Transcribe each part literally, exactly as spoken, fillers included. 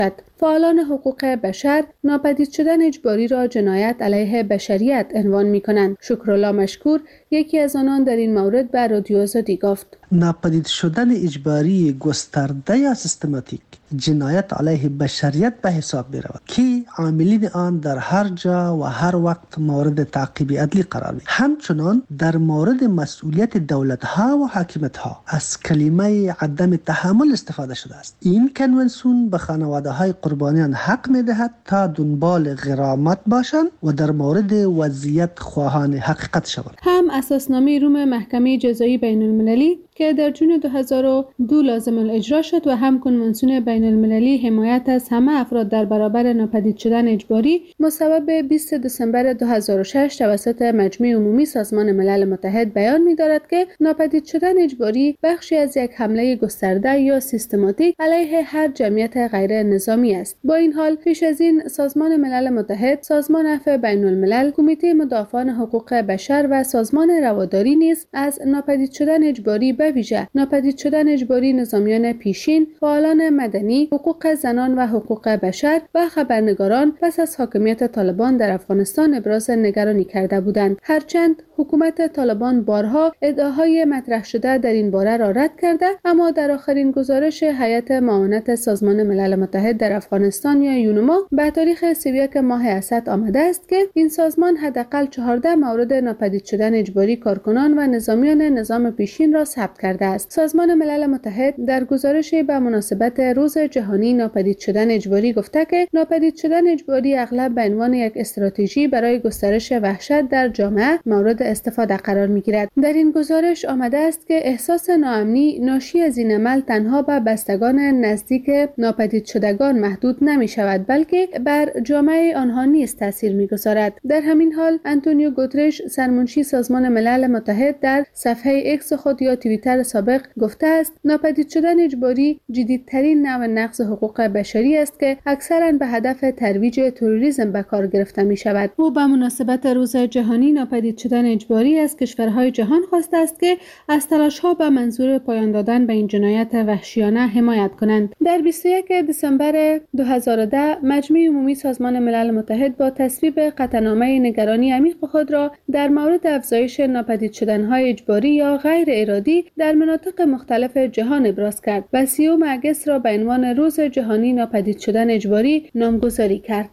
فعالان حقوق بشر ناپدید شدن اجباری را جنایت علیه بشریت عنوان می‌کنند. شکرالله مشکور یکی از آنان در این مورد به رادیو آزادی گفت: ناپدید شدن اجباری گسترده یا سیستماتیک جنایت علیه بشریت به حساب می رود که عاملین آن در هر جا و هر وقت مورد تعقیب عدلی قرار می. همچنان در مورد مسئولیت دولت ها و حاکمیت ها از کلمه عدم تحمل استفاده شده است. این کنونسیون به خانواده های قربانیان حق می دهد تا دنبال غرامت باشند و در مورد وضعیت خواهان حقیقت شوند. هم اساسنامه روم محکمه جزایی بین المللی که در جون دو هزار و دو لازم الاجرا شد و هم کنوانسیون بین المللی حمایت از همه افراد در برابر ناپدید شدن اجباری مصوب بیست دسامبر دو هزار و شش توسط مجمع عمومی سازمان ملل متحد بیان می‌دارد که ناپدید شدن اجباری بخشی از یک حمله گسترده یا سیستماتیک علیه هر جمعیت غیر نظامی است. با این حال پیش از این سازمان ملل متحد، سازمان عفو بین الملل، کمیته مدافعان حقوق بشر و سازمان رواداری نیز از ناپدید شدن اجباری به ویژه ناپدید شدن اجباری نظامیان پیشین، فعالان مدنی، حقوق زنان و حقوق بشر و خبرنگاران پس از حاکمیت طالبان در افغانستان ابراز نگرانی کرده بودند. هرچند حکومت طالبان بارها ادعاهای مطرح شده در این باره را رد کرده، اما در آخرین گزارش هیئت معاونت سازمان ملل متحد در افغانستان یا یونما به تاریخ سی و یک ماه اسد آمده است که این سازمان حداقل چهارده مورد ناپدید شدن اجباری کارکنان و نظامیان نظام پیشین را ثبت کرده است. سازمان ملل متحد در گزارشی به مناسبت روز جهانی ناپدید شدن اجباری گفته که ناپدید شدن اجباری اغلب به عنوان یک استراتژی برای گسترش وحشت در جامعه مورد استفاده قرار می‌گیرد. در این گزارش آمده است که احساس ناامنی ناشی از این عمل تنها به بستگان نزدیک ناپدید شدگان محدود نمی‌شود، بلکه بر جامعه آنها نیز تاثیر می‌گذارد. در همین حال آنتونیو گوترش سرمنشی سازمان ملل متحد در صفحه ایکس خود یا توییتر سابق گفته است ناپدید شدن اجباری جدیدترین نوع نقض حقوق بشری است که اکثراً به هدف ترویج تروریسم به کار گرفته می شود. او به مناسبت روز جهانی ناپدید شدن اجباری از کشورهای جهان خواسته است که از تلاش‌ها به منظور پایان دادن به این جنایت وحشیانه حمایت کنند. در بیست و یک دسامبر دو هزار و ده مجمع عمومی سازمان ملل متحد با تصویب قطعنامه نگرانی عمیق خود را در مورد افزایش ناپدید شدن‌های اجباری یا غیر ارادی در مناطق مختلف جهان ابراز کرد و سیوم اگست را به عنوان روز جهانی ناپدید شدن اجباری نامگذاری کرد.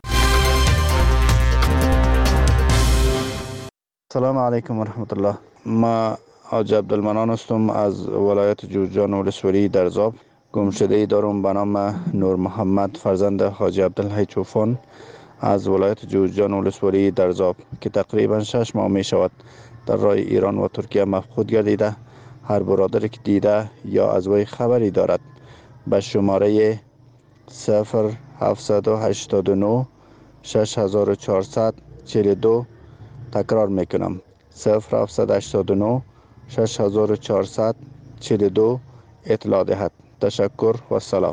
سلام علیکم و رحمت الله. ما حاج عبدالمنان هستم از ولایت جوزجان ولسوالی درزاب. گمشده‌ای دارم به نام نور محمد فرزند حاج عبدالحی چوفان از ولایت جوزجان ولسوالی درزاب که تقریبا شش ماه می شود در راه ایران و ترکیه مفقود گردیده. هر برادری که دیده یا از وی خبری دارد به شماره صفر هفتصد و هشتاد و نه شش هزار و چهارصد و چهل و دو تکرار میکنم صفر هفتصد و هشتاد و نه شش هزار و چهارصد و چهل و دو اطلاع دهد. تشکر و سلام.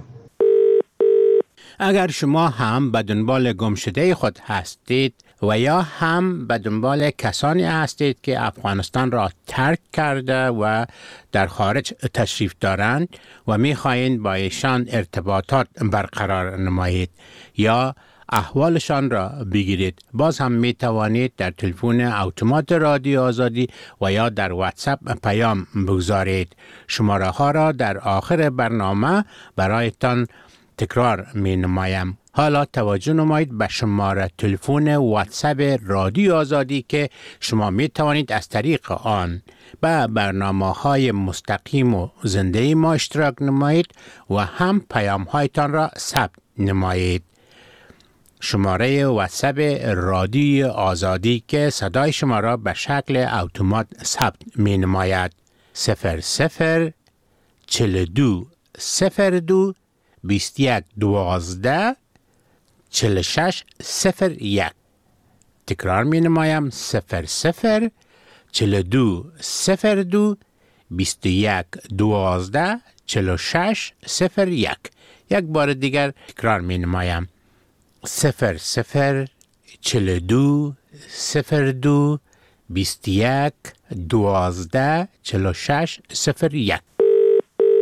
اگر شما هم به دنبال گمشده خود هستید و یا هم به دنبال کسانی هستید که افغانستان را ترک کرده و در خارج تشریف دارند و می‌خواهید با ایشان ارتباطات برقرار نمایید یا احوالشان را بگیرید، باز هم می توانید در تلفن اتومات رادیو آزادی و یا در واتساپ پیام بگذارید. شماره ها را در آخر برنامه برایتان تکرار می نمایم. حالا توجه نمایید به شماره تلفن واتساپ رادیو آزادی که شما می توانید از طریق آن به برنامه های مستقیم و زنده ما اشتراک نمایید و هم پیام هایتان را ثبت نمایید. شماره واتساپ رادیو آزادی که صدای شما را به شکل اتومات ثبت می نماید صفر صفر چهل و دو صفر دو بیست و یک دوازده چهل و شش صفر یک. تکرار می نمایم صفر صفر چهل و دو صفر دو بیست و یک دوازده چهل و شش صفر یک. یک بار دیگر تکرار می نمایم صفر صفر چهل و دو صفر دو بیست و یک دوازده چهل و شش صفر یک.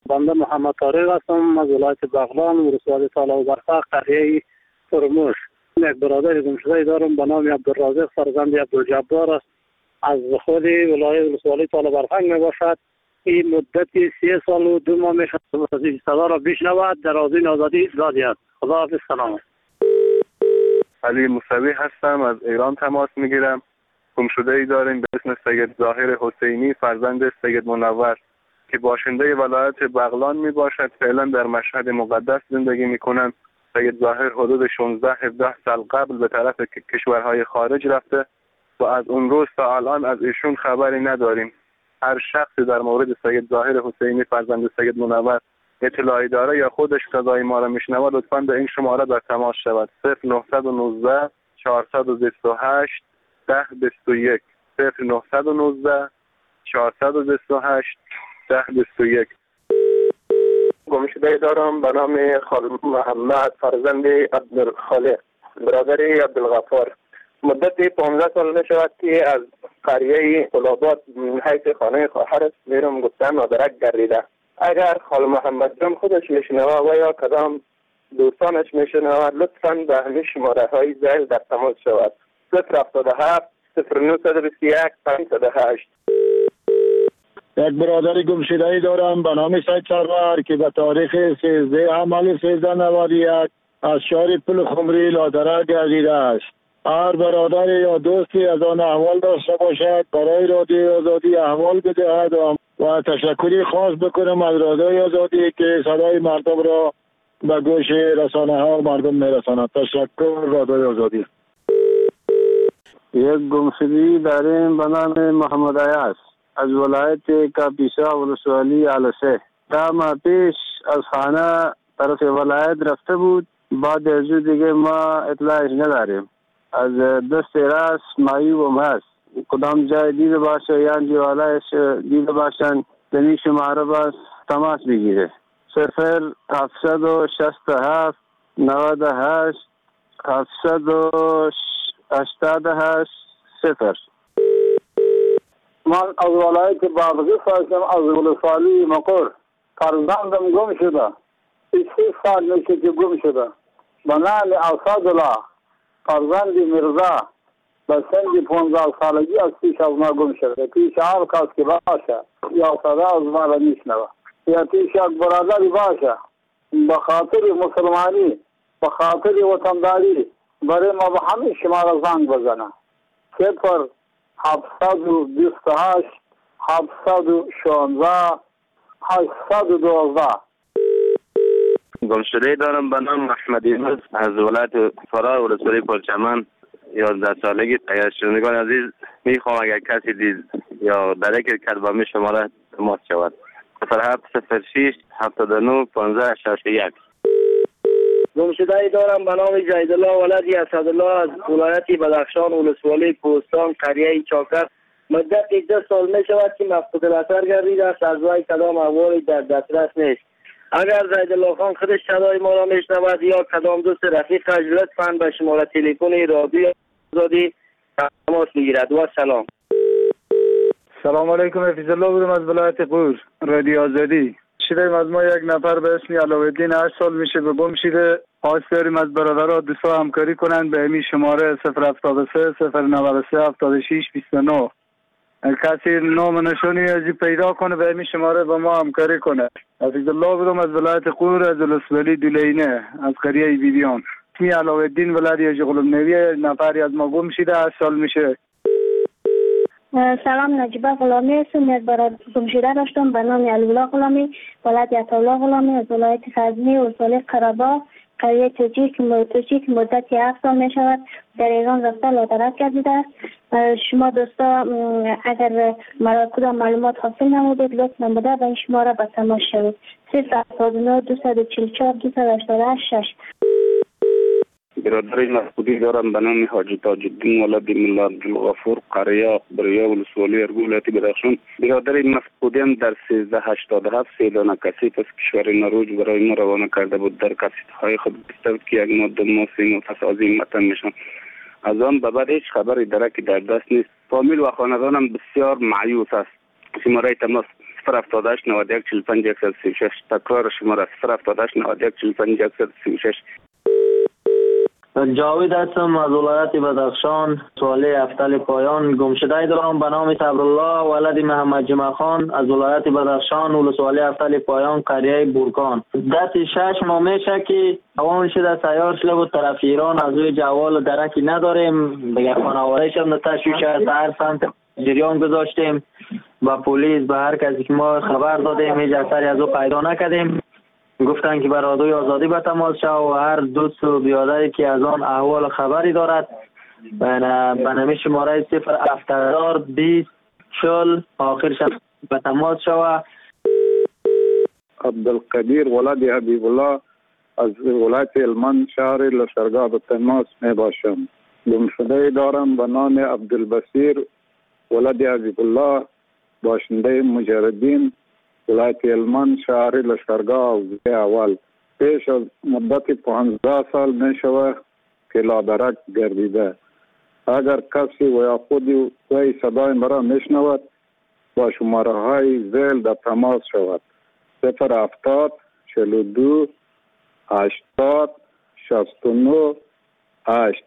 بنده محمد طارق هستم از ولایت بغلان، ولسوالی تالا و برفق، قریه ترموش. یک برادر گمشده دارم به نام عبدالرازق فرزند عبدالجبار است. از خود ولایت ولسوالی تالا برفق می باشد. این مدت سه سال و دو ماه می شود از این صدا را بشنود. در آذین آزادی دادی است. خداحافظ. سلام. علی موسوی هستم، از ایران تماس میگیرم. گمشده ای داریم به اسم سید ظاهر حسینی فرزند سید منور که باشنده ولایت بغلان می باشد. فعلا در مشهد مقدس زندگی می کنند. سید ظاهر حدود شانزده هفده سال قبل به طرف کشورهای خارج رفته و از اون روز تا الان از ایشون خبری نداریم. هر شخصی در مورد سید ظاهر حسینی فرزند سید منور اطلاعی داره یا خودش صدای ما را میشنود لطفاً به این شماره در تماس شود. صفر نه یک نه چهارصد و بیست و هشت ده بیست و یک صفر نه یک نه چهارصد و بیست و هشت ده بیست و یک. گمشده دارم به نام خال محمد فرزند عبدالخالق برادر عبدالغفار. مدت پانزده سال نشود که از قریه قلابات حیث خانه خواهرش میرم گفتن مادرک گردیده. اگر خال محمد جان خودش میشنوه و یا کدام دوستانش میشنوه لطفاً به همین شماره های زیل در تماس شود. صفر هفتاد و هفت صفر نهصد و بیست و یک پانصد و هشت. یک برادر گمشده‌ای دارم به نام سید سرور که به تاریخ سیزده عمل سیزده نود و یک از شهر پل خمری لادره گردیده است. هر برادر یا دوستی از آن احوال داشته باشد برای رادیوی آزادی احوال بدهد و تشکری خاص بکنم از رادیوی آزادی که صدای مردم را به گوش رسانه ها و مردم میرساند. تشکر رادیوی آزادی. یک گمشده‌ای داریم به نام محمد عیاض از ولایت کاپیسا ولسوالی علسه. ده ماه پیش از خانه طرف ولایت رفته بود. بعد از دیگه ما اطلاعش نداریم. از دست راست معیوب هست. کدام جای دیده باشه یا دیوالایش دیده باشن دنی شماره باز تماس بگیره. صفر هفتصد و شصت و هفت نود و هشت هفتصد و هشتاد و هشت صفر. من از ولایت بادغیس هستم، از ولسوالی مقر. فرزندم گم شده. سی سال میشه که گم شده. به نام اسدالله فرزند مرزا به سن پانزده سالگی از پیش از ما گم شده. پیش هر کس که باشه یا صدا از ما را میشنوه یا پیش یک برادری باشه به خاطر مسلمانی به خاطر وطنداری برای ما به همین شماره زنگ بزنه. صفر هفتصد و بیست و هشت هفتصد و شانزده هشتصد و دوازده. گمشده دارم به نام احمد یونس از ولایت فرا ولسوالی پرچمن. یازده سالگی. اگر شنوندگان عزیز میخوام اگر کسی دید یا درک کرد با می شماره تماس شود. صفر هفت صفر شش هفتاد و نه پانزده شصت و یک. گمشده‌ای دارم به نام جیدالله ولد اسدالله از ولایت بدخشان ولسوالی کوهستان قریه چاکر. مدت ده سال می شود که مفقود الاثر گردیده است. از وی کدام احوالی در دسترس نیست. اگر زیدالله خان خودش صدای ما را میشنود یا کدام دوست رفیقش لطفاً به شماره تلفن رادیو آزادی تماس بگیرد. و سلام. سلام علیکم. حفیظ الله بودم از ولایت قور رادیو آزادی. شدیم از ما یک نفر به اسم علاءالدین هشت سال میشه به گم شده. خواست داریم از برادرها دوستا همکاری کنند به همین شماره صفر هفتاد و سه صفر نود و سه هفتاد و شش بیست و نه. کسی نام نشانی ازی پیدا کنه به همین شماره با ما همکاری کنه. حفیظ الله بودم از ولایت قور از ولسوالی دولینه از قریه بیبیان. اسمی علاءالدین ولد یاجی قلم نویه. نفری از ما گم شده هشت سال میشه. سلام، نجیبه غلامی هستم. یک برادر گم شده داشتم به نام علی‌الله غلامی ولایت عطاالله غلامی از ولایت غزنی ولسوالی قره‌باغ قریه توچی که مدتی هفت سال می شود در ایران رفته لادرک گردیده است. شما دوستا اگر مرا کدام معلومات حاصل نمودید لطفاً بده به این شماره به تماس شوید. صفر هفتاد و نه دویست و چهل و چهار دویست و هشتاد و هشت. برادر مفقودی دارم به نام حاجی تاج الدین ولد ملا عبدالغفور قریه بریا ولسوالی ارگو ولایت بدخشان. برادر مفقودیم در سیزده هشتاد و هفت سیلانه کسیت از کشور نروژ برای ما روانه کرده بود. در کسیت های خود گفته که یک ماده ما سی ماه پس از این وطن میشم. از آن به بعد هیچ خبری درکی در دست نیست. فامیل و خاندانم بسیار مایوس است. شماره تماس صفر هفتاد و هشت نود و یک چهل و پنج صد و سی و شش. تکرار شماره صفر هفتاد و هشت نود و یک چهل و پنج صد و سی و شش. جاوید هستم از ولایت بدخشان. سوال هفته پایان گمشده دارم به نام صبرالله ولد محمد جمعه خان از ولایت بدخشان. ولسوالی هفته پایان قریه بورکان. دست شش ماه میشه که اوان شده سیار شده بود طرف ایران. از روی جوال درکی نداریم. بگه خانوادهش هم تشویش از هر سمت جریان گذاشتیم. با پلیس به هر کسی که ما خبر دادیم هیچ اثری از او پیدا نکردیم. گفتن که برادوی آزادی به تماس شو و هر دوست و بیادری که از آن احوال خبری دارد به نمی شماره صفر هفتاد بیست چل آخرش به تماس شو. عبدالقدیر ولد حبیب الله از ولایت هلمند شهر لشکرگاه به تماس می باشم. گمشده دارم به نام عبدالبصیر ولد حبیب الله باشنده مجردین ولایت هلمند شهر لشکرگاه حوزه اول. پیش از مدت پانزده سال می شود که لادرک گردیده. اگر کسی و یا خودی وی صدای مرا می شنود با شماره های زیل در تماس شود. صفر هفتاد چهل و دو هشتاد شصت و نه هشت.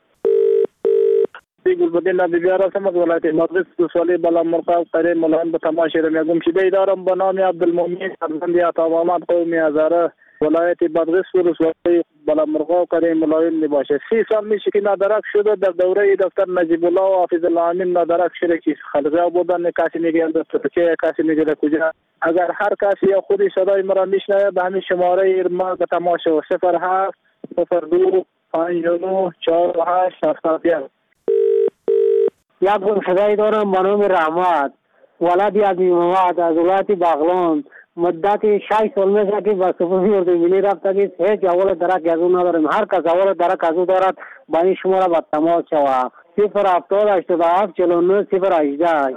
گلبدین نبی هستم از ولایت مدرس سوالی بالا مرقاب قریب ملایم به تماشای رمی گمشده دارم به نام عبدالمومن فرزند عطا محمد قومی هزاره ولایت مدرس سوالی بالا مرقاب قریب ملایم می باشه. سی سال میشه که نادرک شده. در دوره دکتر نجیب الله و حافظ الله امین نادرک شده که خلقه بودن. کسی میگه دکتر چه کسی میگه کجا. اگر هر کسی یا خودی صدای مرا میشنوه به همین شماره ما به تماشا صفر هفت صفر دو پنج نه چهار هشت هفت یک. یک گمشده دارم به نام رحمت ولد عبی محمد از ولایت بغلان. مدت شش سال میشه که به سپاهی اردوی ملی رفته که هیچ اول درک از او نداریم. هر کس اول درک از او دارد با این شماره به تماس شود. صفر هفتاد هشتاد و هفت چهل و نه صفر هجده.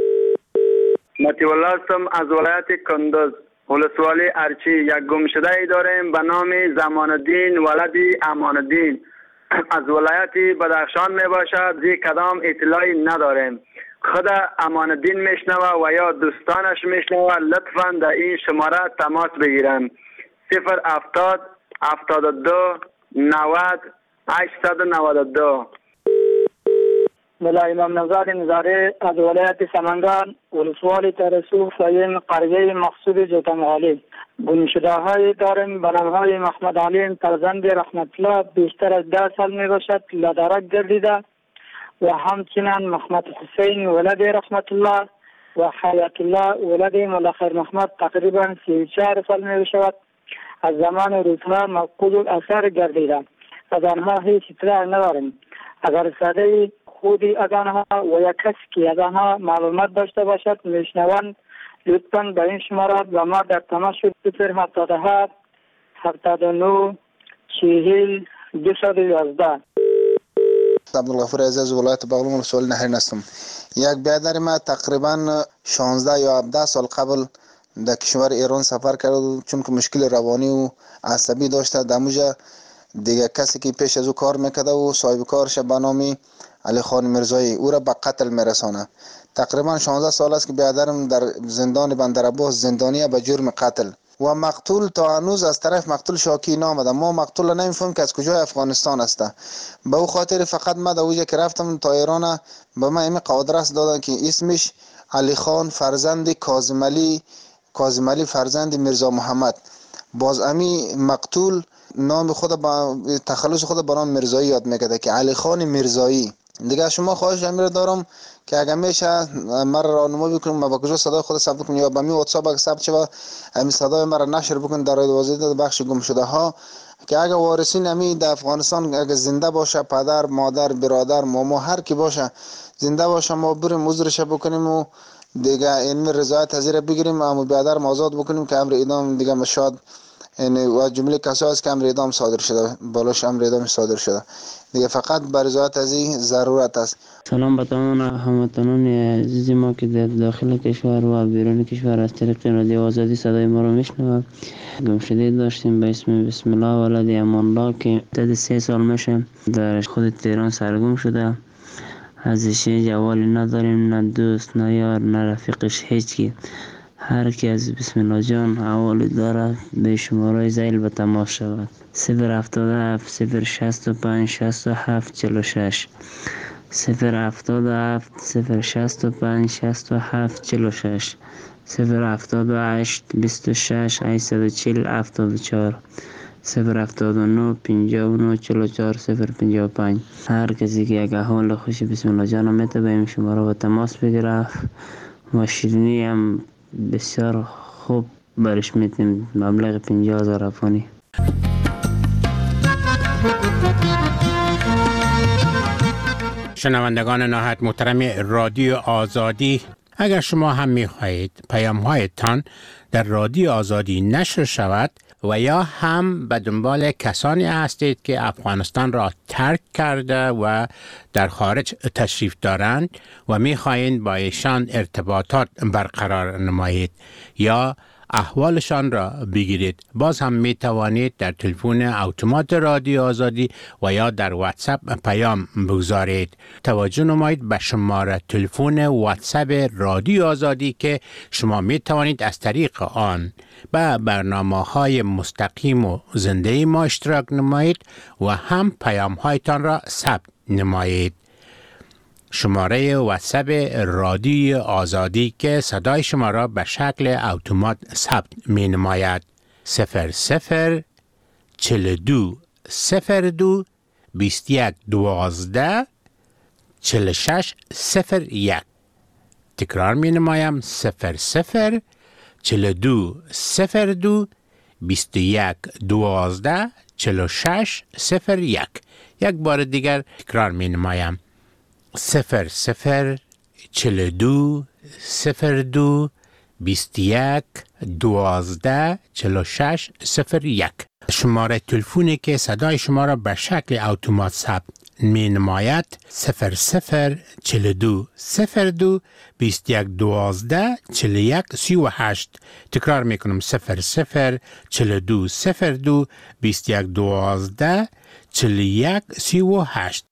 مطیع الله هستم از ولایت کندز ولسوالی ارچی. یک گمشده داریم به نام زمان الدین ولد امان الدین از ولایت بدخشان می باشد. زی کدام اطلاعی نداریم. خود امان الدین میشنوه و یا دوستانش میشنوه لطفاً در این شماره تماس بگیرن. صفر هفتاد هفتاد و دو نود هشتصد و نود و دو. ملا امام نزاد نظاری از ولایت سمنگان ولسوالی ترسو فاین قریه مقصود جوتنغالی. گمشده های داریم به نام های محمد علیم فرزند رحمت الله بیشتر از ده سال می باشد لادرک گردیده و همچنین محمد حسین ولد رحمت الله و حیات الله ولد ملخیر محمد تقریبا سی و چهار سال می باشد. از زمان روزها مفقود الاثر گردیده. از آنها هیچ اطلاع نداریم. اگر صدای خودی از آنها و یا کسی که از آنها معلومات داشته باشد میشنوند لطفاً به این شماره و ما در تماس صفر هفتاد و هفت هفتاد و نه چهل دویست و یازده. عبدالغفور عزیز ولایت بغلان ولسوالی نهرین هستم. یک برادر ما تقریبا شانزده یا هفده سال قبل در کشور ایران سفر کرد چون که مشکل روانی و عصبی داشته. دموجه دیگه کسی که پیش از او کار میکرده و صاحب کارش به نام علی خان مرزایی او را به قتل میرسانه. تقریبا شانزده سال است که برادرم در زندان بندرعباس زندانی به جرم قتل و مقتول تا هنوز از طرف مقتول شاکی نامده. ما مقتول نمیفهمیم که از کجای افغانستان است. به او خاطر فقط ما در اوجه که رفتم تا ایران به ما این آدرس دادن که اسمش علی خان فرزند کاظم علی کاظم علی فرزند میرزا محمد. باز امی مقتول نام خود با تخلص خود با نام مرزایی یاد میکرده که علی خان مرزایی. دیگه شما خواهش امیر دارم که اگر میشه مرا راهنمایی بکنید ما با کجا صدای خود ثبت کنم یا با می واتساپ اگه ثبت شود همین صدای مرا نشر بکنید در واسطه بخش گم شده ها که اگه وارثین امی در افغانستان اگه زنده باشه پدر مادر برادر ماما هر کی باشه زنده باشه ما بریم عذرش بکنیم و دیگه این رضایت حاضر بگیریم اما برادر آزاد بکنیم که امر اعدام دیگه مشاد یعنی و جمله کسایی است که امر اعدام صادر شده بالاش امر اعدام صادر شده دیگه فقط بر رضایت از این ضرورت است. سلام به تمام هموطنان عزیز ما که در داخل کشور و بیرون کشور از طریق رادیو آزادی صدای ما رو میشنوند. گمشده داشتیم به اسم بسم الله ولد امان الله که مدت سه سال میشه در خود تهران سرگم شده. ازش جوالی نداریم، نه دوست نه یار نه رفیقش هیچ کی. هر کی از بسم الله جان حوالی دارد به شماره زیل به تماس شود. صفر هفتاد و هفت صفر شصت و پنج شصت و هفت چهل و شش صفر هفتاد و هفت صفر شصت و پنج شصت و هفت چهل و شش صفر هفتاد و هشت بیست و شش هشتصد و چهل هفتاد و چهار صفر هفتاد و نه پنجاه و نه چهل و چهار صفر پنجاه و پنج. هر کسی که یک احوال خوشی بسم الله جان میته به این شماره با تماس بگیره و شیرینی هم بسیار خوب برش میتیم مبلغ پنجاه هزار افغانی. شنوندگان نهایت محترم رادیو آزادی، اگر شما هم می‌خواهید پیام‌هایتان در رادیو آزادی نشر شود و یا هم به دنبال کسانی هستید که افغانستان را ترک کرده و در خارج تشریف دارند و می‌خواهید با ایشان ارتباطات برقرار نمایید یا احوالشان را بگیرید، باز هم می توانید در تلفن اتومات رادیو آزادی و یا در واتساپ پیام بگذارید. توجه نمایید به شماره تلفن واتساپ رادیو آزادی که شما می توانید از طریق آن به برنامه های مستقیم و زنده ما اشتراک نمایید و هم پیام هایتان را ثبت نمایید. شماره واتساپ رادیو آزادی که صدای شما را به شکل اتومات ثبت می نماید صفر صفر چهل و دو صفر دو بیست و یک دوازده چهل و شش صفر یک. تکرار می نمایم صفر صفر چهل و دو صفر دو بیست و یک دوازده چهل و شش صفر یک. یک بار دیگر تکرار می نمایم صفر صفر چهل و دو صفر دو بیست و یک دوازده چهل و شش صفر یک. شماره تلفنی که صدای شما را به شکل اتومات ثبت می نماید صفر صفر چهل و دو صفر دو بیست و یک دوازده چهل و یک سی و هشت. تکرار می کنم صفر صفر چهل و دو صفر دو بیست و یک دوازده چهل و یک سی و هشت.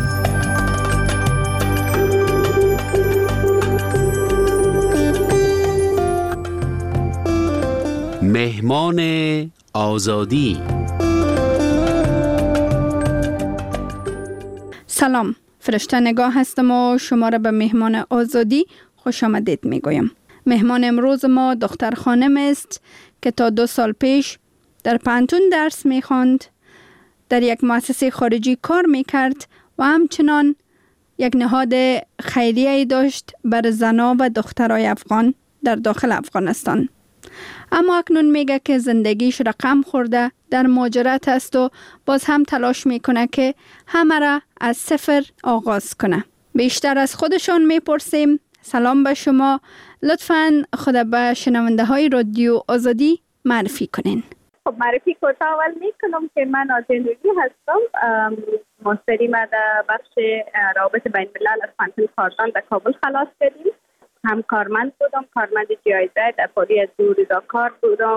مهمان آزادی. سلام، فرشته نگاه هستم و شما را به مهمان آزادی خوش آمدید می گویم. مهمان امروز ما دختر خانم است که تا دو سال پیش در پانتون درس می خواند، در یک مؤسسه خارجی کار می کرد و همچنان یک نهاد خیریه‌ای داشت بر زنان و دخترای افغان در داخل افغانستان. اما اکنون میگه که زندگیش رقم خورده، در مهاجرت است و باز هم تلاش میکنه که همه را از صفر آغاز کنه. بیشتر از خودشان میپرسیم. سلام به شما، لطفاً خود به شنونده های رادیو آزادی معرفی کنین. خب معرفی کوتاه اول میکنم که من نازنین روزی هستم. ماستری ما در بخش روابط بین الملل از پانتون کاردان در کابل خلاص کردیم. هم کارمند بودم، کارمند جی آی زد در پالی از دو رضاکار بودم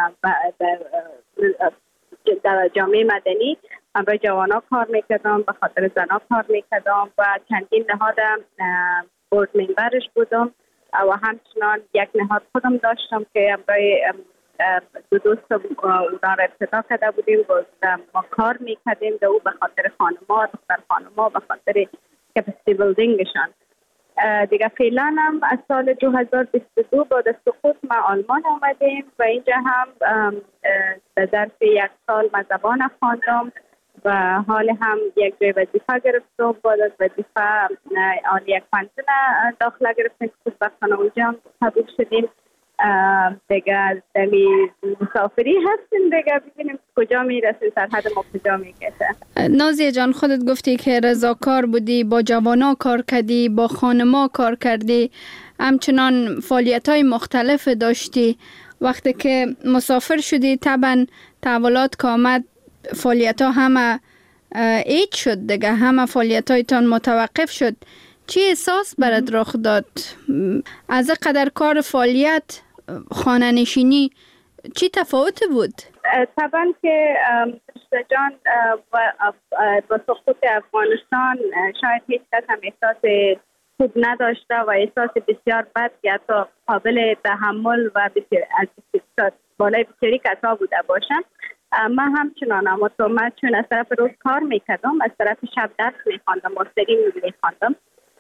در جامعه مدنی. برای جوانا کار میکردم، به خاطر زنا کار میکردم و چندین نهاد بورد ممبرش بودم و همچنان یک نهاد خودم داشتم که برای دو دوست اونا را ابتدا کرده بودیم. ما کار میکردیم در او به خاطر خانما، دختر خانما، به خاطر کپاسیتی بیلدینگشان. دیگه فعلا هم از سال دو هزار و بیست و دو بعد از سقوط ما آلمان آمدیم و اینجا هم در ظرف یک سال ما زبان خواندم و حال هم یک جای وظیفه گرفتم. بعد از وظیفه آن یک پانتون داخله گرفتیم که خوشبختانه اونجا هم قبول شدیم. دیگه دمی مسافری هستیم، دیگه ببینیم کجا میرسیم، سرحد ما کجا میکشه. نازیه جان، خودت گفتی که رضاکار بودی، با جوانا کار کردی، با خانما کار کردی، همچنان فعالیت های مختلف داشتی. وقتی که مسافر شدی طبعا تحولات که آمد فعالیت ها همه ایج شد دیگه، همه فعالیت هایتان متوقف شد. چی احساس برات رخ داد؟ از قدر کار فعالیت خانه نشینی چی تفاوت بود؟ طبعا که جان با سقوط افغانستان شاید هیچ کس هم احساس خوب نداشته و احساس بسیار بد که حتی قابل تحمل و بسیار از بسیار بالای بسیاری کسا بوده باشم. من همچنان اما تو من چون از طرف روز کار میکردم، از طرف شب درس میخواندم، مستقیم میخواندم.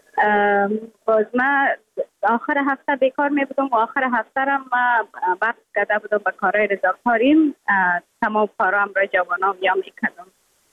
باز من آخر هفته بیکار می بودم و آخر هفته را من وقت کرده بودم به کارهای رضاکاریم، تمام کارام را جوانام یا میکردم.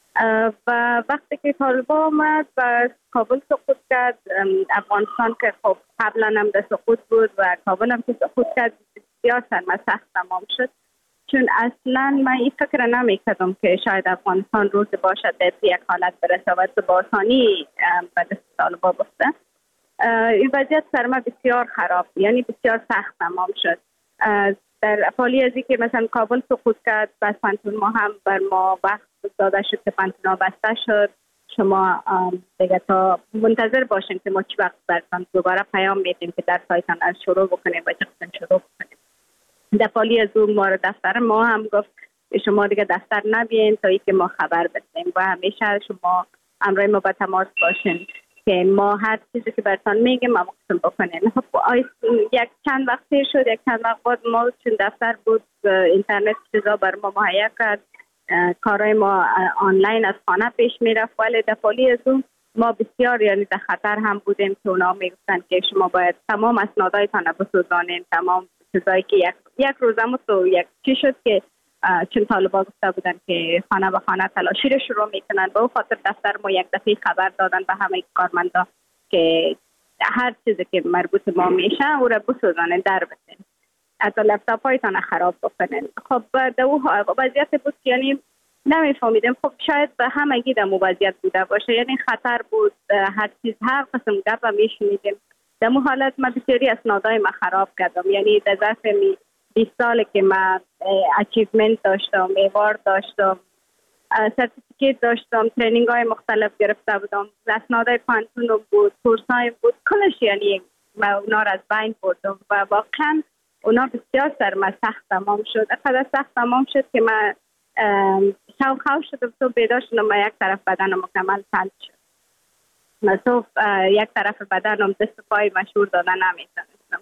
و وقتی که طالبان آمد و کابل سقوط کرد، افغانستان که خب قبلا هم در سقوط بود و کابل هم که سقوط کرد، بسیار سرما سخت تمام شد. چون اصلا من این فکر نمی کردم که شاید افغانستان روز باشد در یک حالت برسه و با آسانی به دست طالبان بفته. این وضعیت سرما بسیار خراب، یعنی بسیار سخت تمام شد. در حالی از که مثلا کابل سقوط کرد، بس پانتون ما هم بر ما وقت داده شد که پانتون بسته شد. شما دیگه تا منتظر باشین که ما چی وقت براتون دوباره پیام میدیم که در سایتان از شروع بکنیم و چقدر شروع بکنیم. در حالی از اون ما دفتر ما هم گفت شما دیگه دفتر نبین تا ای که ما خبر بدیم و همیشه شما همراه ما با تماس باشین که ما هر چیزی که براتون میگیم ما مقصد بکنیم. خب یک چند وقت شد، یک چند وقت بعد ما چون دفتر بود اینترنت چیزا بر ما مهیا کرد، کارهای ما آنلاین از خانه پیش میرفت، ولی در حالی از اون ما بسیار یعنی در خطر هم بودیم که اونا میگفتن که شما باید تمام اسنادایتان بسوزانین، تمام چیزایی که یک یک روزم تو یک چی شد که چون طالبان گفته بودن که خانه به خانه تلاشی رو شروع میکنن، به خاطر دفتر ما یک دفعه خبر دادن به همه کارمندا که هر چیزی که مربوط ما میشه او را بسوزانین، در بسین، حتی لپتاپ هایتان خراب بکنین. خب در اون وضعیت بود که یعنی نمیفهمیدم، خب شاید به همگی در وضعیت بوده باشه، یعنی خطر بود، هر چیز هر قسم گپ میشنیدیم. در اون حالت من بسیاری اسنادای ما خراب کردم، یعنی در ظرف بیست ساله که من اچیومنت داشتم، ایوارد داشتم، سرتیفیکیت داشتم، ترینینگ های مختلف گرفته بودم، اسنادای پانتونم بود، کورس های بود، کلش یعنی من اونا را از بین بردم و واقعا اونا بسیار سرما سخت تمام شد. اقدر سخت تمام شد که من شو خواه شدم، تو بیدار شدم و یک طرف بدنم مکمل تلت شد. من صبح یک طرف بدنم دست پای مشهور دادن نمیتونستم.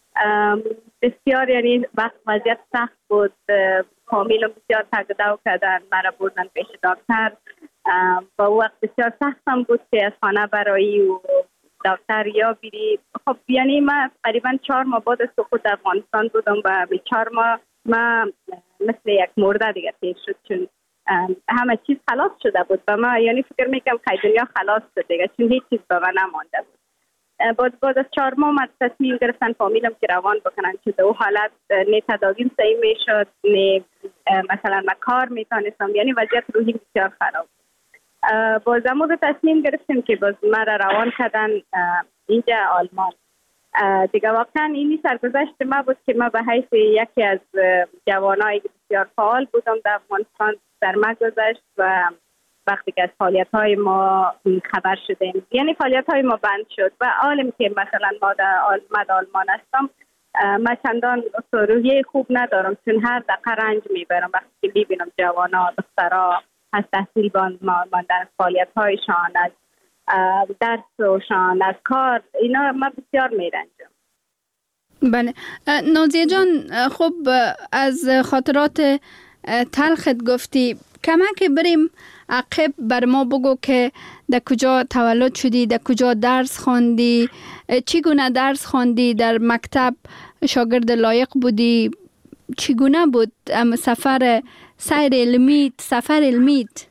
بسیار یعنی وقت وضعیت سخت بود، فامیلم بسیار تگدو کردن، مرا بردن پیش دکتر. با وقت بسیار سختم بود که از خانه برایی و دکتر یا بیری. خب یعنی من قریبا چهار ماه بعد از سقوط افغانستان بودم و به چهار ماه من مثل یک مرده دیگه تیر شد، چون همه چیز خلاص شده بود و من یعنی فکر میکنم که دنیا خلاص شد دیگه، چون هیچ چیز به من نمانده بود. بعد بعد از چهار ماه من تصمیم گرفتن فامیلم که روان بکنن، چون در اون حالت نه تداویم صحیح میشد، نه مثلا من کار میتونستم، یعنی وضعیت روحی بسیار خراب. باز امور تصمیم گرفتیم که باز من روان کردن اینجا آلمان. دیگه واقعا اینی سرگذشت ما بود که ما به حیث یکی از جوانایی بسیار فعال بودم در افغانستان در ما گذشت و وقتی که از فعالیت های ما خبر شدیم، یعنی فعالیت های ما بند شد و عالم که مثلا ما در آلمان هستم، من چندان روحیه خوب ندارم، چون هر دقیقه رنج میبرم وقتی که ببینم جوانا دخترها از تحصیل باند ماندن، فعالیت هایشان، از درسشان، از کار، اینا من بسیار میرنجم. بله نازیه جان، خب از خاطرات تلخت گفتی، کمک بریم عقب بر ما بگو که در کجا تولد شدی، در کجا درس خواندی، چگونه درس خواندی، در مکتب شاگرد لایق بودی، چگونه بود سفر سیر علمیت، سفر علمیت؟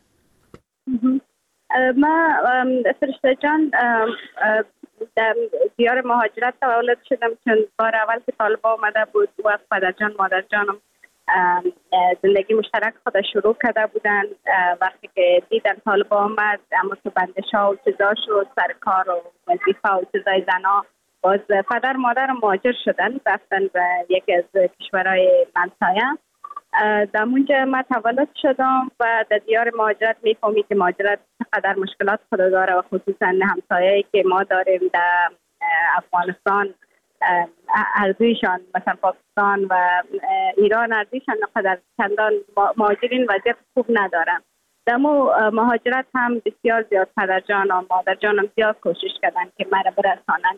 ما فرشته جان در دیار مهاجرت تولد شدم، چون بار اول که طالبان آمده بود و پدر جان مادر جانم زندگی مشترک خود شروع کرده بودن. وقتی که دیدن طالبان آمد، اما تو بندش ها و چیزا شد، سر کار و وظیفه و چیزای زنا، باز پدر مادر مهاجر شدن، رفتن به یکی از کشورهای همسایه. در اونجا من تولد شدم و در دیار مهاجرت میفهمی که مهاجرت چقدر مشکلات خود داره و خصوصا همسایه‌ای که ما داریم در افغانستان، ارزویشان مثلا پاکستان و ایران ارزویشان نقدر چندان مهاجرین وضعیت خوب ندارن. دمو مهاجرت هم بسیار زیاد پدر جان و مادر جانم زیاد کوشش کردن که مرا برسانن،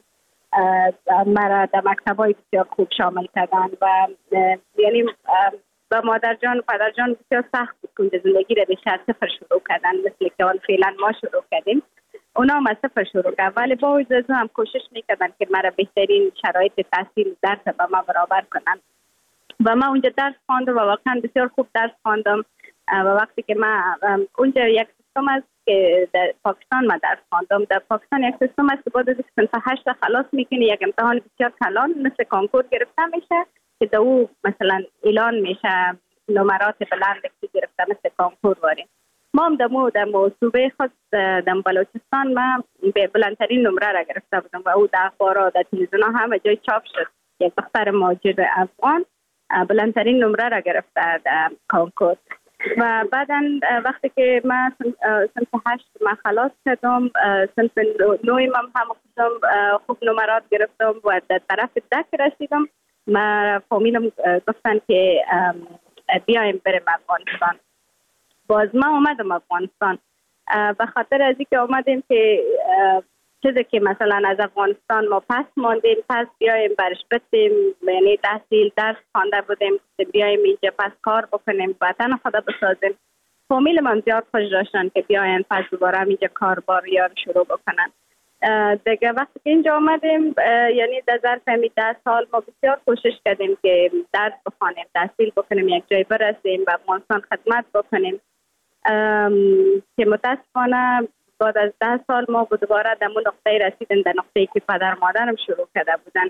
مرا در مکتبای بسیار خوب شامل کردن و یعنی با مادر جان و پدر جان بسیار سخت بود که زندگی را بیشتر صفر شروع کردن، مثل که حال فعلا ما شروع کردیم. اونا هم از صفر شروع کردن ولی با وجود هم کوشش میکردن که مرا بهترین شرایط تحصیل درس با ما برابر کنن و ما اونجا درس خواندم و واقعا بسیار خوب درس خواندم. و وقتی که ما اونجا یک سیستم است که در پاکستان ما درس خواندم، در پاکستان یک سیستم است که بعد از صنف هشت خلاص میکنی یک امتحان بسیار کلان مثل کنکور گرفته میشه که در او مثلا اعلان میشه نمرات بلند که گرفته مثل کنکور واریم. ما هم دمو در صوبه خود در بلوچستان ما به بلندترین نمره را گرفته بودم و او در اخبار در تلویزیون همه جای چاپ شد. یک دختر مهاجر افغان بلندترین نمره را گرفته در کنکور. و بعدا وقتی که من صنف هشت ما خلاص کردم، صنف نوی من هم خوب خوب نمرات گرفتم و در طرف دک رسیدم. ما فامیلم گفتن که بیایم بریم افغانستان. باز ما اومدم افغانستان به خاطر از اینکه اومدیم که چیزی که مثلا از افغانستان ما پس ماندیم پس بیایم برش بتیم، یعنی تحصیل درس خوانده بودیم بیایم اینجا پس کار بکنیم وطن خدا بسازیم. فامیل من زیاد خوش داشتن که بیاین پس دوباره اینجا کار بار یا شروع بکنن. دیگه وقتی که اینجا آمدیم یعنی در ظرف همین ده سال ما بسیار کوشش کردیم که درس بخوانیم، تحصیل بکنیم، یک جای برسیم و افغانستان خدمت بکنیم که متاسفانه بعد از ده سال ما دوباره در اون نقطه رسیدیم، در نقطه‌ای که پدر مادرم شروع کرده بودن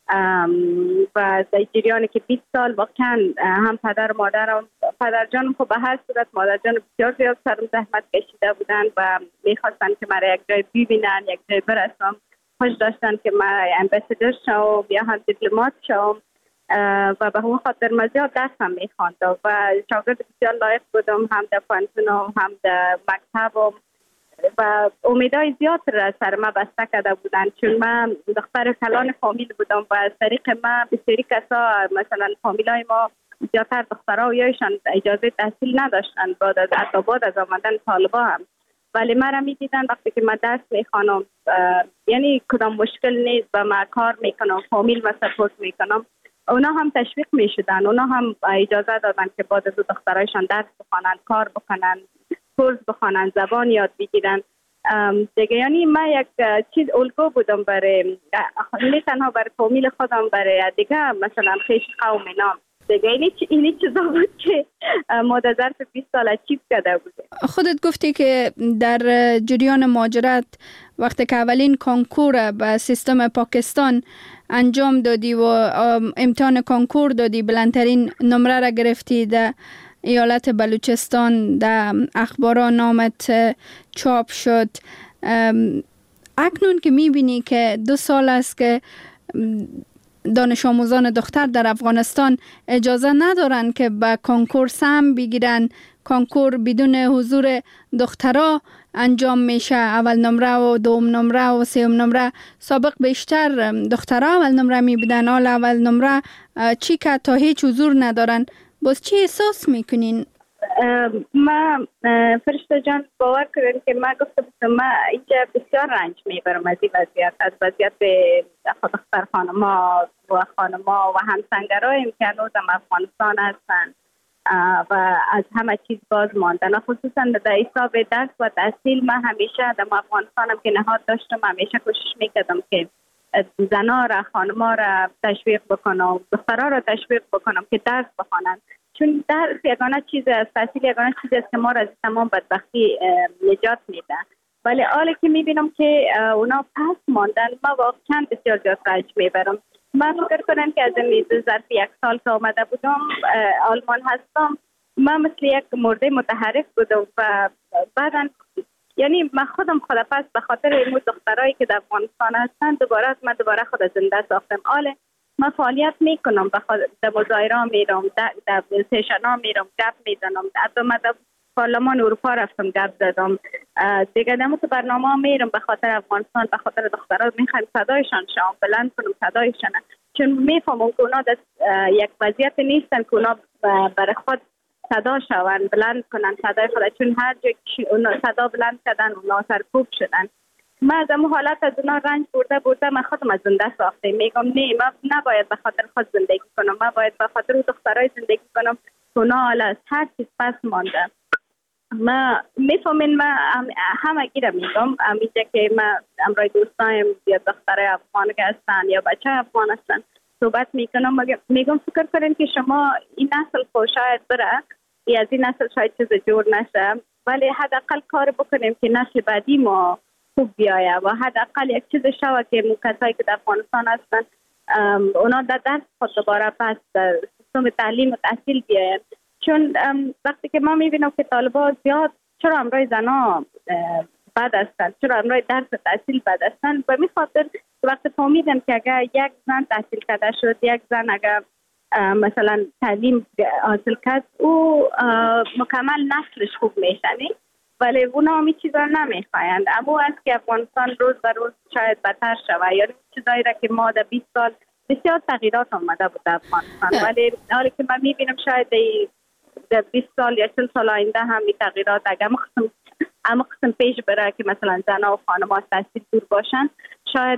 و در جریانی که بیست سال واقعا هم پدر مادرم پدر جانم خب به هر صورت مادر جانم بسیار زیاد سرم زحمت کشیده بودن و میخواستن که مرا یک جای ببینن، یک جای برسم. خوش داشتن که من امباسادور شوم یا هم دیپلمات شوم و به همون خاطر من زیاد درس هم میخواندم و شاگرد بسیار لایق بودم هم در پانتونم هم در مکتبم و امیدهای زیاد را سر ما بسته کرده بودن چون من دختر کلان فامیل بودم و از طریق ما بسیاری کسا مثلا فامیلای ما زیادتر دخترها و یایشان اجازه تحصیل نداشتن بعد از حتی بعد از آمدن طالبا هم، ولی من را می دیدن وقتی که من درس میخوانم یعنی کدام مشکل نیست و من کار میکنم، فامیل و سپورت میکنم، اونا هم تشویق میشدن، اونا هم اجازه دادن که بعد از دخترایشان درس بخوانن، کار بکنن، کورس بخوانن، زبان یاد بگیرن دیگه. یعنی من یک چیز الگو بودم برای نه تنها برای فامیل خودم، برای دیگه مثلا خیش قوم نام دیگه. اینی اینی چیزا بود که ما در ظرف بیست سال اچیو کرده بودیم. خودت گفتی که در جریان مهاجرت وقتی که اولین کنکور به سیستم پاکستان انجام دادی و امتحان کنکور دادی بلندترین نمره را گرفتی در ایالت بلوچستان، در اخبارا نامت چاپ شد. اکنون که میبینی که دو سال است که دانش آموزان دختر در افغانستان اجازه ندارن که به کنکور سهم بگیرن، کنکور بدون حضور دخترها انجام میشه، اول نمره و دوم نمره و سوم نمره. سابق بیشتر دخترها اول نمره میبودن، حالا اول نمره چی که تا هیچ حضور ندارن. باز چی احساس میکنین؟ ما فرشته جان باور کنین که ما گفتم ما اینجا بسیار رنج میبرم از این وضعیت، از وضعیت دختر خانما و خانما و همسنگرهایم که هنوزم افغانستان هستن و از همه چیز باز ماندن، خصوصا در حساب درس و تحصیل. من همیشه در افغانستانم که نهاد داشتم همیشه کوشش میکردم که زنها را، خانما را تشویق بکنم، دخترها را تشویق بکنم که درس بخوانند، چون درس یگانه چیز است، تحصیل یگانه چیز است که ما را از تمام بدبختی نجات میده. ولی حالا که میبینم که اونا پس ماندن ما واقعا بسیار زیاد رنج میبرم. من فکر کنم که از این ظرف یک سال که آمده بودم آلمان هستم، من مثل یک مرده متحرک بودم و بعدا یعنی من خودم خود پس به خاطر این دخترایی که در افغانستان هستن دوباره من دوباره خود زنده ساختم. آله من فعالیت میکنم، در مظاهره میرم، در سشن میرم، گپ میزنم، حتی من در پارلمان اروپا رفتم گپ زدم دیگه. دمو تو برنامه میرم به خاطر افغانستان، به خاطر دخترها میخوایم صدایشان شام بلند کنم صدایشان، چون میفهمم که اونا در یک وضعیت نیستن که اونا برای خود صدا شوند، بلند کنن صدای خود، چون هر جا که اونا صدا بلند کردن اونا سرکوب شدن. من از اون حالت از اونا رنج برده برده من خودم از زنده ساخته. میگم نه، من نباید به خاطر خود زندگی کنم، من باید به خاطر دخترای زندگی کنم که اونا حالا از هر چیز پس مانده. ما میفهمین، ما همه گیره میگم امیجا که ما امروی دوستایم یا دخترای افغان که هستن یا بچه افغان هستن صحبت میکنم، میگم فکر کنین که شما این نسل خود شاید بره یا از این نسل شاید چیز جور نشه، ولی حداقل کار بکنیم که نسل بعدی ما خوب بیایه و حداقل یک چیز شوه که کسایی که در افغانستان هستن اونا در درس خود دوباره پس در سیستم تعلیم و تحصیل بیاین. چون وقتی که ما میبینم که طالبا زیاد چرا امروی زنا بد هستن، چرا امروی درس تحصیل بد هستن، به می خاطر وقتی فهمیدم که اگر یک زن تحصیل کرده شد، یک زن اگر مثلا تعلیم حاصل کرد او مکمل نسلش خوب میشنی، ولی اونا همی چیزا نمیخوایند. اما است که افغانستان روز به روز شاید بدتر شود، یعنی چیزایی را که ما در بیست سال بسیار تغییرات آمده بود در افغانستان، ولی حالی که من میبینم شاید در بیست سال یا چل سال آینده هم این تغییرات اگر مقسم اما قسم پیش بره که مثلا زنها و خانم‌ها تحصیل دور باشن، شاید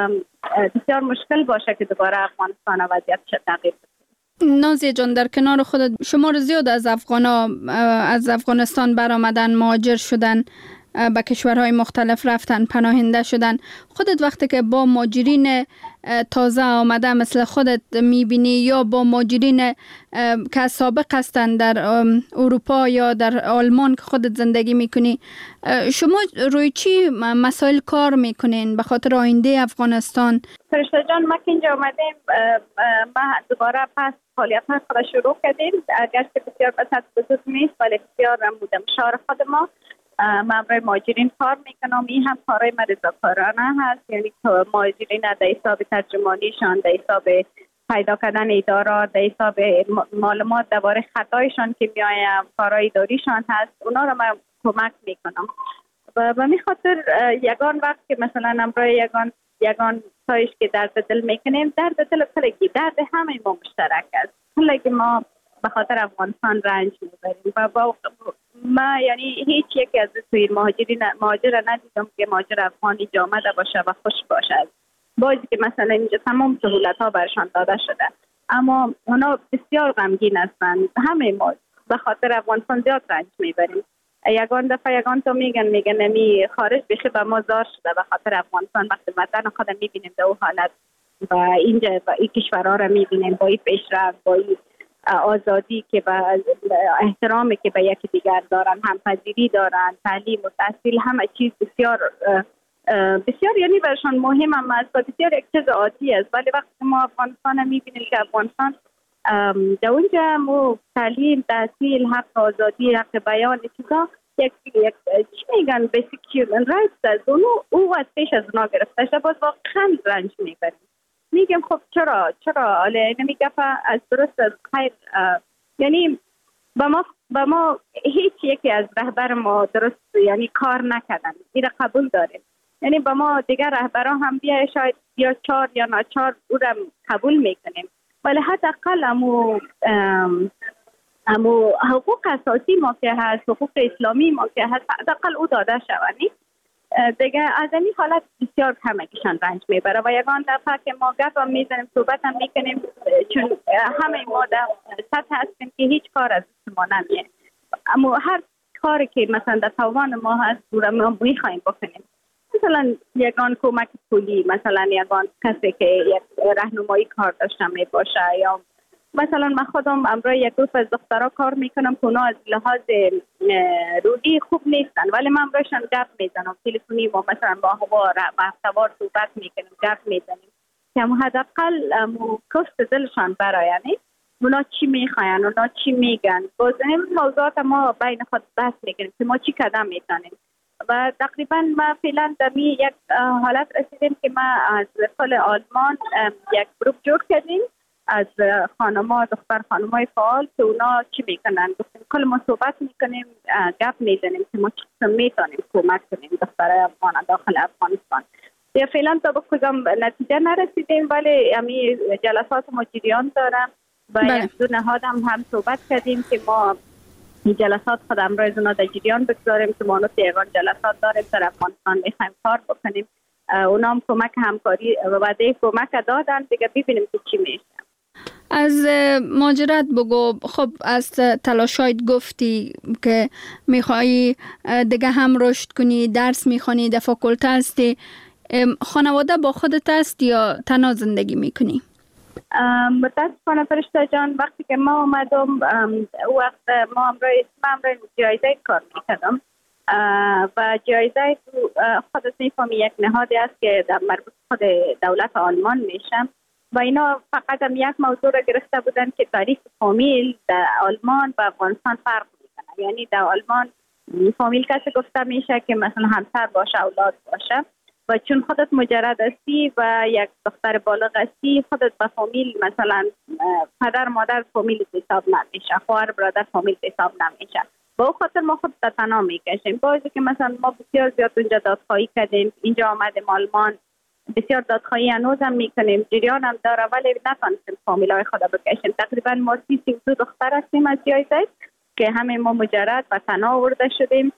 بسیار مشکل باشه که دوباره افغانستان وضعیتش تغییر بده. نازیه جان، در کنار خودت شمار زیاد از افغانا از افغانستان برآمدن، مهاجر شدن، به کشورهای مختلف رفتن، پناهنده شدن. خودت وقتی که با مهاجرین تازه آمده مثل خودت میبینی یا با مهاجرین که سابق هستن در اروپا یا در آلمان که خودت زندگی میکنی، شما روی چی مسائل کار میکنین به خاطر آینده افغانستان؟ فرشته جان، ما که اینجا آمدیم ما دوباره پس فعالیت ها خود شروع کردیم، اگرچه بسیار بسط بزرگ نیست ولی بسیار بودم شهر خود ما من برای مهاجرین کار میکنم. این هم کارهای من رضاکارانه هست، یعنی مهاجرین در حساب ترجمانیشان، در حساب پیدا کردن ادارات، در حساب معلومات درباره خطایشان که میایم، کارهای اداریشان هست، اونا رو من کمک میکنم. و به می خاطر یگان وقت که مثلا امروز یگان یگان سایش که درد دل میکنیم، درد دل کلگی درد همه ما مشترک است، کلگی ما به خاطر افغانستان رنج میبریم و با ما یعنی هیچ یکی از توی مهاجرین مهاجر ندیدم که مهاجر افغانی جامده باشه و خوش باشه، بازی که مثلا اینجا تمام سهولت ها برشان داده شده، اما اونا بسیار غمگین هستن. همه ما به خاطر افغانستان زیاد رنج میبریم. یگان دفعه یگان تو میگن میگن نمی خارج بشه به ما زار شده به خاطر افغانستان. وقتی وطن خودم میبینیم در اون حالت و اینجا با این کشورها رو میبینیم با این پیشرفت، با این آزادی که با احترامی که به یکی دیگر دارن، همپذیری دارن، تعلیم و تحصیل، همه چیز بسیار بسیار یعنی برشان مهم هم است و بسیار یک چیز عادی است. ولی وقتی ما افغانستان میبینیم که افغانستان در اونجا مو تعلیم، تحصیل، حق آزادی، حق بیان چیزا یک یک چی میگن بیسیک هیومن رایتس است، اونو او از پیش از اونا گرفته شده، باز واقعا رنج میبریم. میگم خب چرا چرا حالا نمیگه از درست از خیر، یعنی با ما با ما هیچ یکی از رهبر ما درست یعنی کار نکردن، این قبول داریم. یعنی با ما دیگر رهبران هم بیا شاید یا چهار یا ناچار او را قبول میکنیم، ولی حداقل امو امو حقوق اساسی ما که هست، حقوق اسلامی ما که هست، حداقل او داده شوانی دیگه. از این حالت بسیار کمکشان رنج میبره و یگان دفعه که ما گپ هم میزنیم، صحبت هم میکنیم، چون همه ما در سطح هستیم که هیچ کار از ما نمیه، اما هر کاری که مثلا در توان ما هست رو ما میخوایم بکنیم. مثلا یگان کمک پولی، مثلا یگان کسی که یک راهنمایی کار داشته می باشه، یا مثلا من خودم امروز یک گروه از دخترها کار میکنم که اونا از لحاظ روحی خوب نیستن، ولی من امروزشان گپ میزنم تلفنی و مثلا با هوا با هفتوار صحبت میکنیم، گپ میزنیم که حداقل کست دلشان برایانی اونا چی میخواین، اونا چی میگن. باز این موضوعات ما بین خود بحث میکنیم که ما چی قدم میتونیم و تقریبا ما فعلا در می یک حالت رسیدیم که ما از فال آلمان یک گروپ جور کردیم از خانم‌ها، دختر خانم‌های فعال که اونا چی میکنن. گفتیم کل ما صحبت میکنیم، گپ میزنیم که ما چی میتونیم کمک کنیم دخترای افغان داخل افغانستان. یا فعلا تا به کدام نتیجه نرسیدیم، ولی امی جلسات ما جریان دارم و یک دو نهاد هم هم صحبت کردیم که ما جلسات خود امروز اونا در جریان بگذاریم که ما نو یگان جلسات داریم در افغانستان میخوایم کار بکنیم. اونا هم کمک همکاری و وعده کمک دادن دیگه، ببینیم که چی میشه. از مهاجرت بگو. خب از تلاشایت گفتی که میخوایی دیگه هم رشد کنی، درس میخوانی، در فاکولته هستی. خانواده با خودت هست یا تنها زندگی میکنی؟ متاسفانه فرشته جان وقتی که ما آمدم وقت ما امروز امروز جایزه کار میکردم و جایزه خودت میفهمی یک نهادی است که در مربوط خود دولت آلمان میشم و اینا فقط هم یک موضوع را گرفته بودن که تاریخ فامیل در آلمان و افغانستان فرق میکنه. یعنی در آلمان فامیل کسی گفته میشه که مثلا همسر باشه، اولاد باشه، و چون خودت مجرد هستی و یک دختر بالغ هستی خودت به فامیل مثلا پدر مادر فامیل حساب نمیشه، خواهر برادر فامیل حساب نمیشه. با او خاطر ما خود تنها میکشیم. باعث که مثلا ما بسیار زیاد اونجا دادخواهی کردیم، اینجا آمدیم آلمان بسیار دادخواهی هنوز هم میکنیم، جریان هم داره، ولی نتونستیم فامیل های خود بکشیم. تقریبا ما سی سی دو دختر هستیم از جایزه که همه ما مجرد و تنها آورده شدیم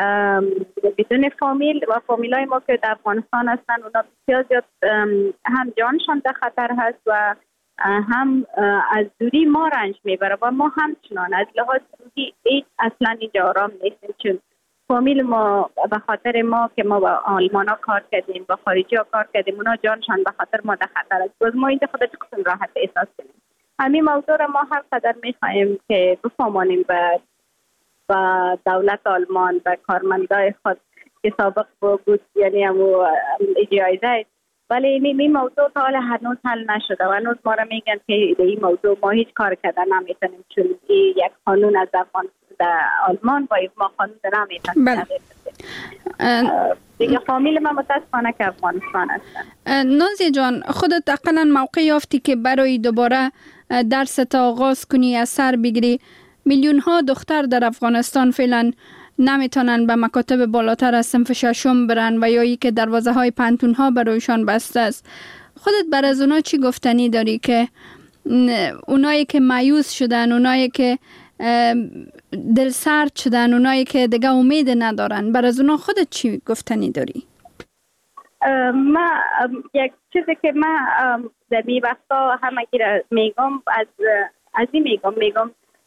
بدون فامیل و فامیل های ما که در افغانستان هستن اونا بسیار زیاد هم جانشان در خطر هست و هم از دوری ما رنج میبره و ما همچنان از لحاظ روحی هیچ اصلا اینجا آرام نیستیم، چون فامیل ما به خاطر ما که ما با آلمان ها کار کردیم با خارجی ها کار کردیم اونا جانشان به خاطر ما در خطر است. باز ما اینجا خودش قسم راحت احساس کنیم. همین موضوع را ما هر قدر میخواهیم که بفهمانیم و با دولت آلمان و کارمندای خود که سابق بود یعنی همو جایزه، ولی این موضوع تا حال هنوز حل نشده و هنوز ما را میگن که این موضوع ما هیچ کار کردن نمیتونیم، چون یک قانون از افغان در آلمان با ما قانون نمیتونیم. بله. دیگه فامیل ما متاسفانه که افغانستان هستن. نازیه جان خودت اقلا موقع یافتی که برای دوباره درس تا آغاز کنی، از سر بگیری. میلیون ها دختر در افغانستان فعلا نمیتونن به مکاتب بالاتر از صنف ششم برن و یا ای که دروازه های پنتون ها برایشان بسته است. خودت بر از اونا چی گفتنی داری که اونایی که مایوس شدن، اونایی که دل سرد شدن، اونایی که دیگه امید ندارن، بر از اونا خودت چی گفتنی داری؟ ما یک چیزی که ما در می وقتا همگی را میگم از از این میگم میگم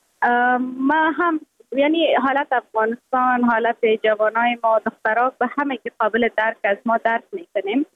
ما هم یعنی حالت افغانستان، حالت جوانای ما دخترها به همه که قابل درک از ما درک میکنیم،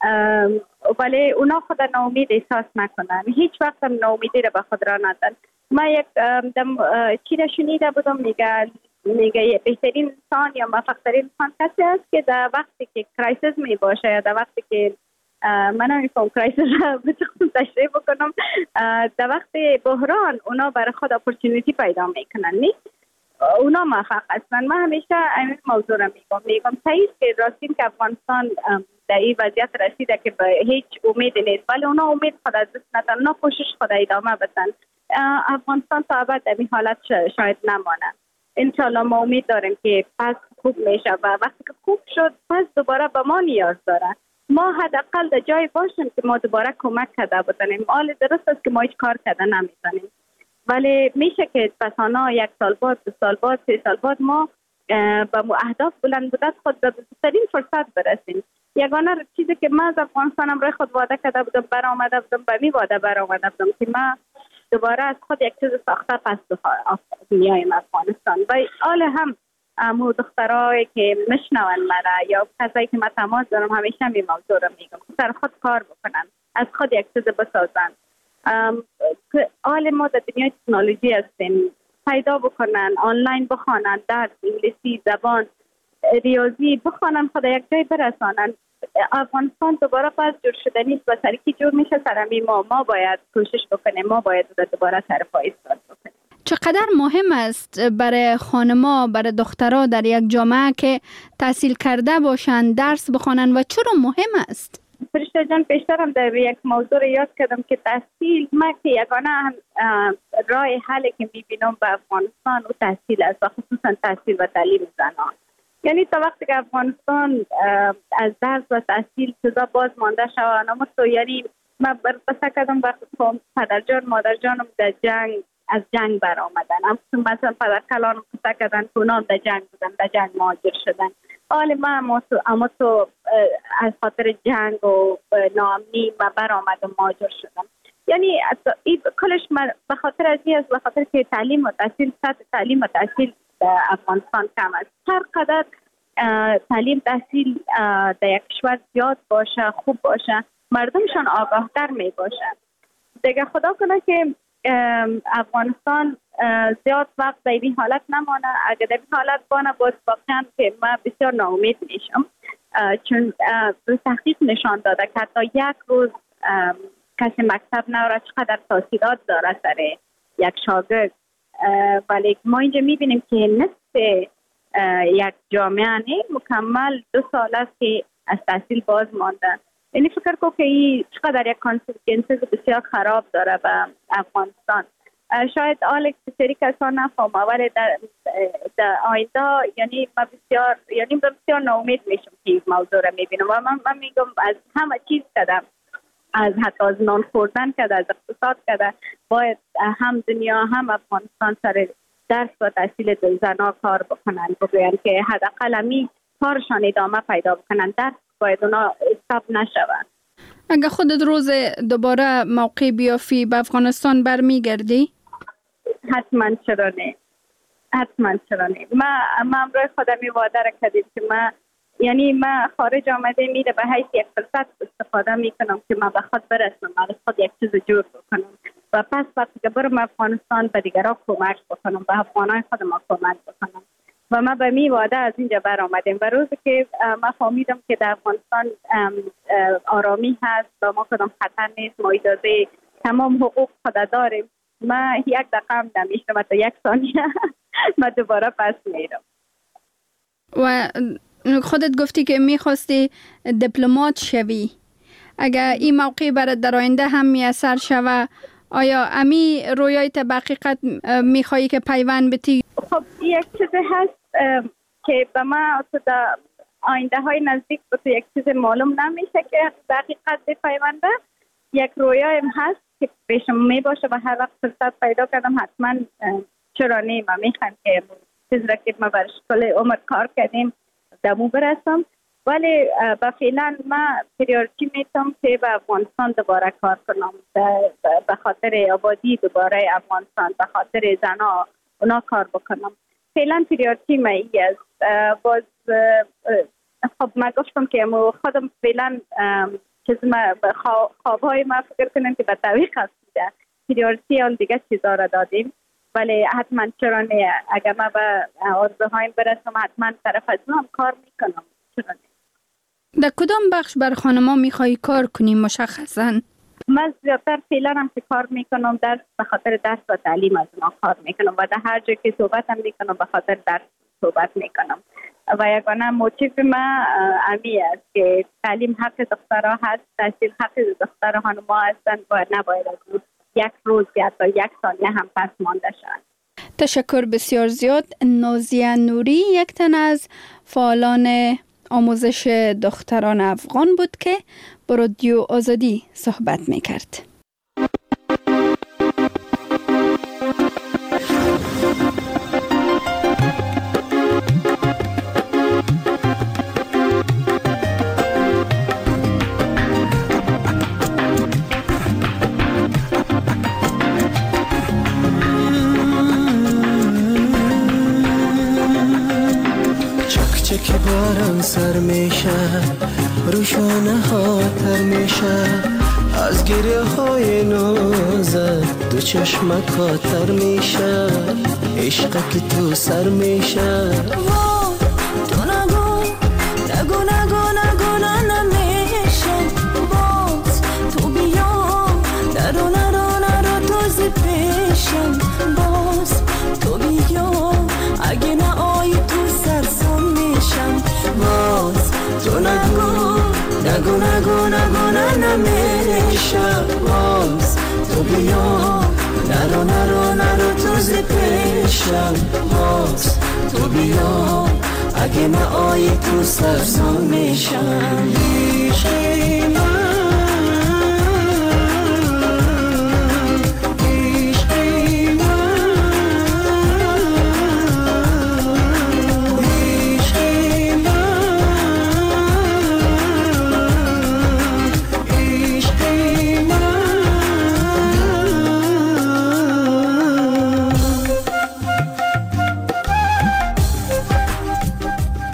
ولی اونا خود ناامید احساس نکنن، هیچ وقت هم ناامیدی را به خود را ندن. ما یک دم چی را شنیده بودم میگه میگه بهترین انسان یا موفق‌ترین انسان کسی است که در وقتی که کرایسیس می باشه یا در وقتی که من نمیفهم کرایسیس را بتونم تشریح بکنم، در وقت بحران اونا برای خود اپورتونیتی پیدا میکنن، نیست اونا موفق هستن. من همیشه این موضوع را میگم میگم تایید که راستین که افغانستان در این وضعیت رسیده که به هیچ امید نیست، ولی اونا امید خود از دست ندن، اونا کوشش خود ادامه بدن. افغانستان تا ابد در این حالت شاید نمانه. انشالله ما امید داریم که پس خوب میشه و وقتی که خوب شد پس دوباره به ما نیاز داره. ما حداقل در جای باشیم که ما دوباره کمک کرده بتونیم. حال درست است که ما هیچ کار کرده نمیتونیم، ولی میشه که پسانا یک سال بعد، دو سال بعد، سه سال بعد ما با اهداف بلند مدت خود به بهترین فرصت برسیم. یگانه چیزی که من از افغانستانم روی خود وعده کرده بودم برآمده بودم به می وعده برآمده بودم که من دوباره از خود یک چیز ساخته پس میایم افغانستان و حال هم امو دخترایی که مشنون مرا یا کسایی که من تماس دارم همیشه می موضوع رو میگم سر خود کار بکنن، از خود یک چیز بسازن. حال ما در دنیای تکنولوژی هستیم، پیدا بکنن، آنلاین بخوانن، درس انگلیسی، زبان، ریاضی بخوانن، خود یک جای برسانن. افغانستان دوباره پس جور شده نیست و سری که جور میشه سرمی ما ما باید کوشش بکنیم، ما باید دوباره سر پا ایستاد بکنیم. چقدر مهم است برای خانما، برای دخترها در یک جامعه که تحصیل کرده باشند، درس بخوانند و چرا مهم است؟ فرشته جان پیشترم در یک موضوع یاد کردم که تحصیل ما که یگانه راه حلی که میبینم به افغانستان و تحصیل است و خصوصا تحصیل و تعلیم زنان. یعنی تا وقتی که افغانستان از درس و تحصیل چیزا باز مانده شود، اما تو یعنی من بسه کردم وقتی پدر جان مادر جانم در جنگ از جنگ برآمدن. هم مثلا پدر کلان قصه کردن که اونام در جنگ بودن، در جنگ مهاجر شدن. حالا ما اما تو, اما تو از خاطر جنگ و ناامنی ما برآمدم مهاجر شدم. یعنی کلش به خاطر از این است، به خاطر که تعلیم و تحصیل، سطح تعلیم و تحصیل در افغانستان کم است. هر قدر تعلیم تحصیل در یک کشور زیاد باشه، خوب باشه، مردمشان آگاهتر می باشن. دیگه خدا کنه که افغانستان زیاد وقت در این حالت نمانه. اگر در این حالت بانه باید واقعا که من بسیار ناامید میشم، چون تحقیق نشان داده که حتی یک روز کسی مکتب نوره چقدر تاثیرات داره سر یک شاگرد. ولی ما اینجا میبینیم که نصف یک جامعه مکمل دو سال است که از تحصیل باز مانده. یعنی فکر کنم که این چقدر یک کانسیکونسز بسیار خراب داره به افغانستان. شاید آل سری کسان نفهمه، ولی در, در آینده یعنی ما بسیار یعنی بسیار ناامید میشم که این موضوع را میبینم و من, من میگم از همه چیز کردم، از حتی از نان خوردن کرده، از اقتصاد کرده، باید هم دنیا هم افغانستان سر درس و تحصیل زنها کار بکنن، بگوین که حداقل همی کارشان ادامه پیدا بکنن، درس باید اونا استاپ نشون. اگه خودت روز دوباره موقع بیافی به افغانستان برمیگردی؟ حتما چرا نه، حتما چرا نه. ما ما امروز خودم وعده را کردیم که ما یعنی ما خارج آمده میره به حیث یک فرصت استفاده میکنم که ما به خود برسم، از خود یک چیز جور بکنم و پس وقتی که برم افغانستان به دیگران کمک بکنم، به افغانای خود ما کمک بکنم. و ما به می وعده از اینجا بر آمدیم و روزی که ما فهمیدم که در افغانستان آرامی هست و ما کدام خطر نیست، ما اجازه تمام حقوق خود داریم، ما یک دقیقه هم نمیشتم و تا یک ثانیه ما دوباره پس میرم. و خودت گفتی که میخواستی دیپلمات شوی، اگر این موقع برات در آینده هم میسر شوه، آیا امی رویای تا حقیقت میخوایی که پیوند بتی؟ خب یک چیزی هست که به ما در آینده های نزدیک به تو یک چیز معلوم نمیشه که حقیقت بپیونده. یک رویایم هست که پیشم می باشه و هر وقت فرصت پیدا کردم حتما چرا نیم و میخوام که چیز را که ما برش کل عمر کار کردیم دمو برسم. ولی با فعلا ما پریورتی میتونم که به افغانستان دوباره کار کنم، به خاطر آبادی دوباره افغانستان، به خاطر زنها اونا کار بکنم. فعلا پریورتی ما ای است. باز خب ما گفتم که خودم فعلا چیز ما خوابهای ما فکر کنم که به طویق هستیده، پریورتی آن دیگه چیزا را دادیم. ولی حتما چرا نه، اگر ما به آرزوهایم برسم حتما طرف از هم کار میکنم. چرا نه. در کدام بخش بر خانما میخوایی کار کنی مشخصا؟ من زیادتر فعلا هم که کار میکنم درس، به خاطر درس و تعلیم از ما کار میکنم و در هر جای که صحبت هم میکنم به خاطر درس صحبت میکنم و یگانه موتیف ما امی است که تعلیم حق دخترها هست، تحصیل حق دختر خانما هستند و نباید از یک روز یا تا یک ثانیه هم پس مانده شد. تشکر بسیار زیاد. نازیه نوری یک تن از فعالان آموزش دختران افغان بود که با رادیو آزادی صحبت میکرد. که باران سر میشه، روشانه ها تر میشه، از گریه های نازت دو چشمک ها تر میشه، عشق که تو سر میشه. تو نگو نگو نگو نگو نمیشه، باز تو بیا نرو نرو نرو تازه پیشم، باز تو بیا اگه نه آی تو سرسام میشم، باز تو نگو نگو نگو نگو نمیشه، باز تو بیا نرو نرو نرو تازه پیشم، باز تو بیا اگه نه آی تو سرسام میشم.